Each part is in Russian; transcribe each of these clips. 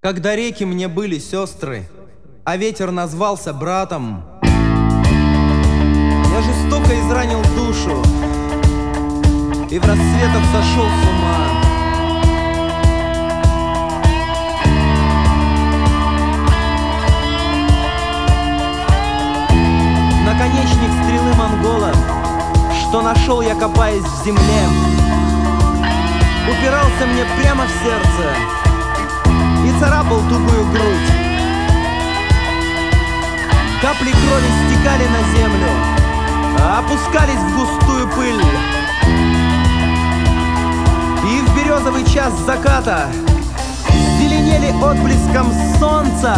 Когда реки мне были сестры, а ветер назвался братом, я жестоко изранил душу и в рассветах сошел с ума. Наконечник стрелы монгола, что нашел я, копаясь в земле, упирался мне прямо в сердце и царапал тугую грудь. Капли крови стекали на землю, а опускались в густую пыль. И в березовый час заката зеленели отблеском солнца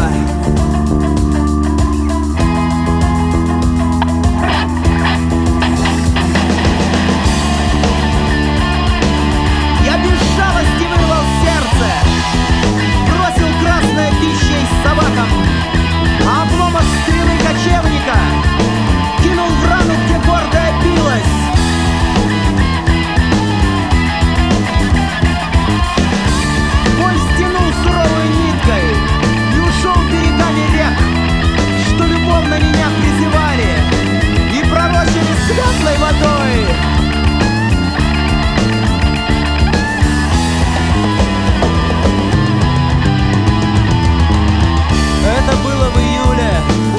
собакам, а обломок стрелы кочевника кинул в рану, где гордая билась. Боль стянул суровой ниткой и ушел берегами рек, что любовно меня призывали и пророчили светлой водой. Это было в июле.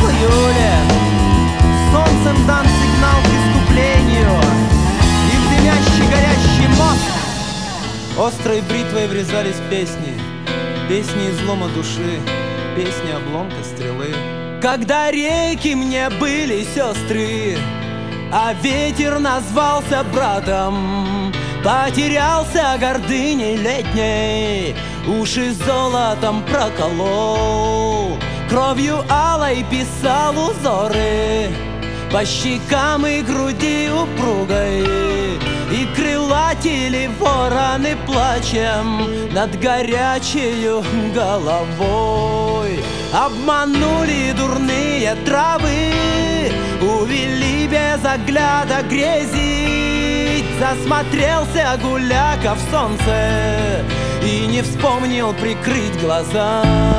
Солнцем дан сигнал к искуплению, и в дымящий горящий мост острой бритвой врезались песни. Песни излома души, песни обломка стрелы. Когда реки мне были сестры, а ветер назвался братом, потерялся гордыней летней, уши золотом проколол, кровью алой писал узоры по щекам и груди упругой, и крылатели вороны плачем над горячею головой. Обманули дурные травы, увели без огляда грезить. Засмотрелся гуляка в солнце и не вспомнил прикрыть глаза.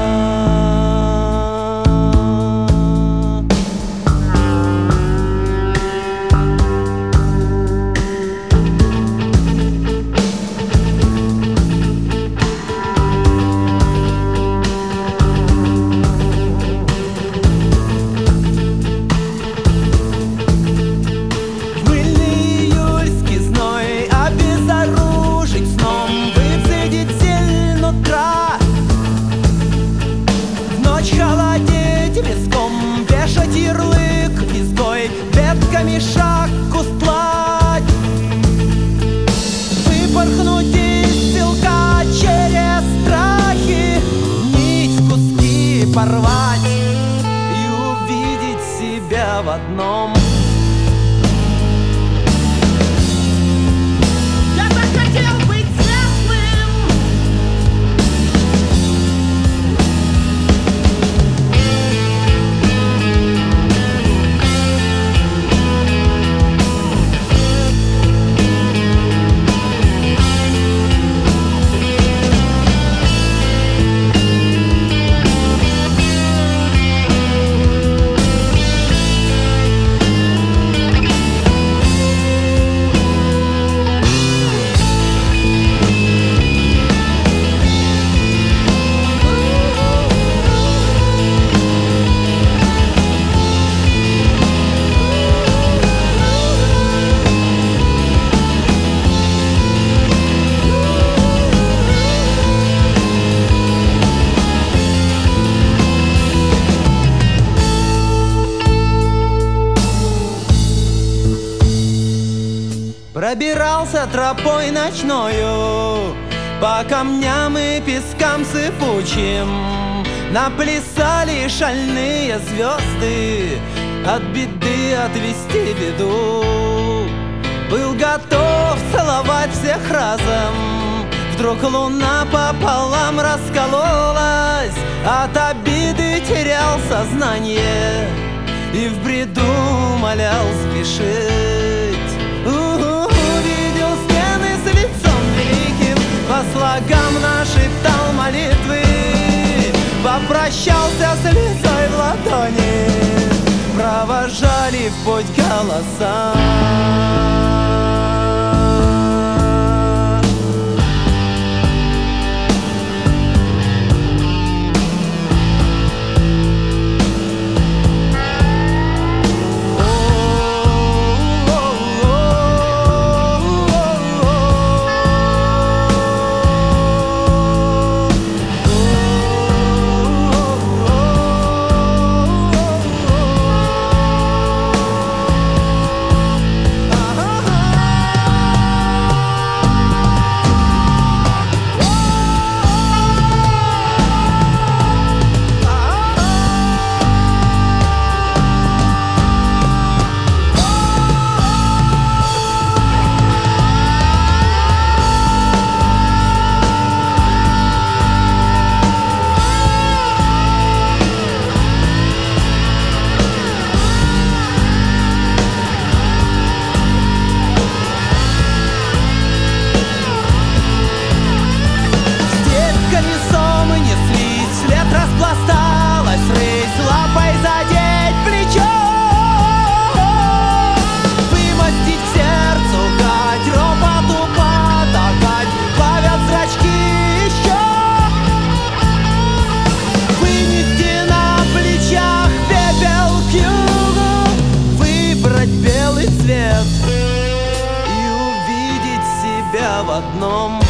Шаг устлать, выпорхнуть из селка через страхи, нить в куски порвать и увидеть себя в одном. Я захотел быть светлым, пробирался тропой ночною по камням и пескам сыпучим. Наплясали шальные звезды, от беды отвести беду. Был готов целовать всех разом, вдруг луна пополам раскололась. От обиды терял сознание и в бреду молял спешить. Увидел стены с лицом великим, по слогам нашептал молитвы. Попрощался слезой в ладони, провожали в путь голоса. Белый цвет и увидеть себя в одном.